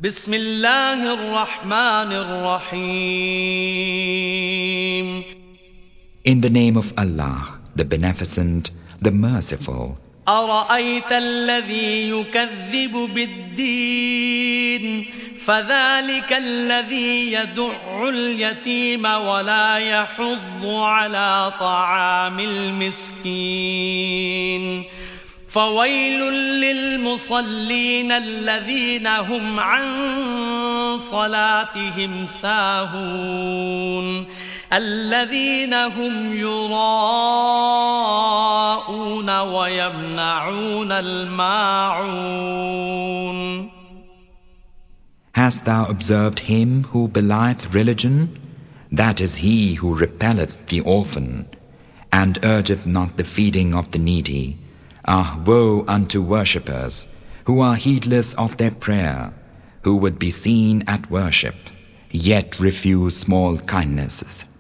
بسم الله الرحمن الرحيم. In the name of Allah, the Beneficent, the Merciful. أرأيت الذي يكذب بالدين فذلك الذي يدع اليتيم ولا يحض على طعام المسكين فويل للمصلين الذين هم عن صلاتهم ساهون الذين هم يراءون ويمنعون الماعون. Hast thou observed him who belieth religion? That is he who repelleth the orphan, and urgeth not the feeding of the needy. Ah, woe unto worshippers, who are heedless of their prayer, who would be seen at worship, yet refuse small kindnesses.